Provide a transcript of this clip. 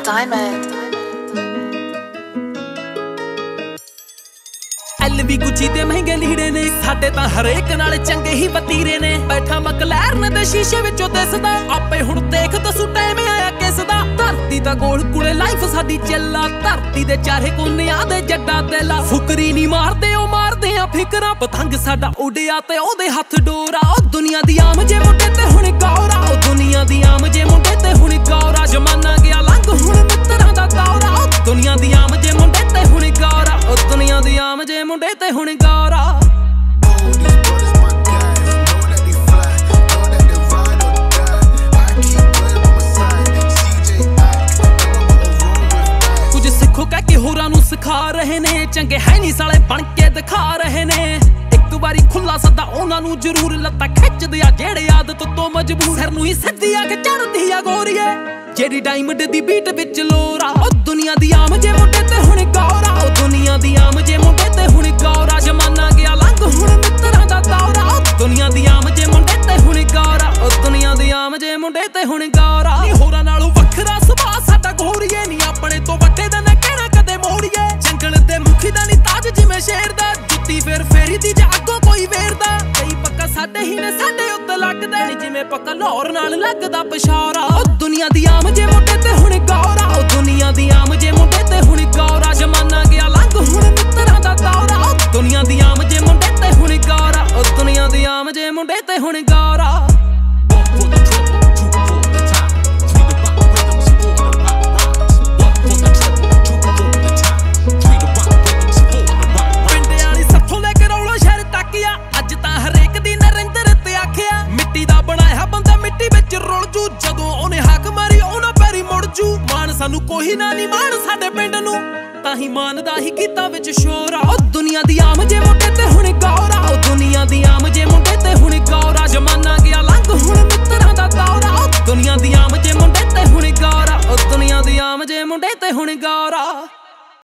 Diamond LV Gucci ते महंगे लीड़े ने साडे तां हरेक नाल चंगे ही वतीरे ने बैठा मकलैरन दे शीशे विचों दिसदा आपे हुण देख दसू टाइम आया किसदा धरती दा गोल कुड़े लाइफ साडी चला धरती दे चारे कोनियां दे जड्डा दिला फुकरी नहीं मारदे ओ मारदे आ फिकरां पतंग साडा उड़िया ते ओदे हत्थ डोरा ओ दुनिया दी आम जे मुंडे ते हुण गौरा ओ दुनिया दी आम जे मुंडे ते हुण गौरा जमाना गया लंघ हुण मित्तरां दा दौरा ओ दुनिया दी आम जे मुंडे ते हुण गौरा ओ दुनिया दी आम जे मुंडे ते हुण गौरा होरां नूं सिखा रहे ने चंगे है नहीं साले बन के दिखा रहे ने एक बारी खुला सदा उन्हां नूं जरूर लत्ता खिच दिया जेड़े आदत तो मजबूर सिर नूं ही सिद्धी आ के चढ़दी आ गोरीए जेड़ी डायमंड दी बीट विच लोरा ओ दुनिया दी आम जे मुंडे ते हुण गौरा ओ दुनिया दी आम जे मुंडे ते हुण गौरा जमाना गया लंघ हुण मित्तरां दा दौरा ओ दुनिया दी आम जे मुंडे ते हुण गौरा ओ दुनिया दी आम जे मुंडे ते हुण गौरा नी होरां नालों वखरा सुभाਅ साडा गोरीए नी अपने तो वड्डे दा जंगल दे मुखी दा नी ताज जिवें शेर दा जुत्ती फिर फेरी दी जागो कोई वेरदा कई पक्का साडे ही ने साडे उत्ते लगदे नी जिवें पक्का लाहौर नाल लगदा पिशारा ओ दुनिया दी आम जे मुंडे ते हुण गौरा ओ दुनिया दी आम जे मुंडे ते हुण गौरा जमाना गया लंघ हुण मित्तरां दा दौरा ओ दुनिया दी आम जे मुंडे ते हुण गौरा ओ दुनिया दी आम जे मुंडे ते हुण गौरा सानू कोई ना नहीं मान साडे पिंड नू ताही मानदा ही गीतां विच शोरा ओ दुनिया दी आम जे मुंडे ते हुण गौरा ओ दुनिया दी आम जे मुंडे ते हुण गौरा जमाना गया लंघ हुण मित्तरां दा दौरा ओ दुनिया दी आम जे मुंडे ते हुण गौरा ओ दुनिया दी आम जे मुंडे ते हुण गौरा।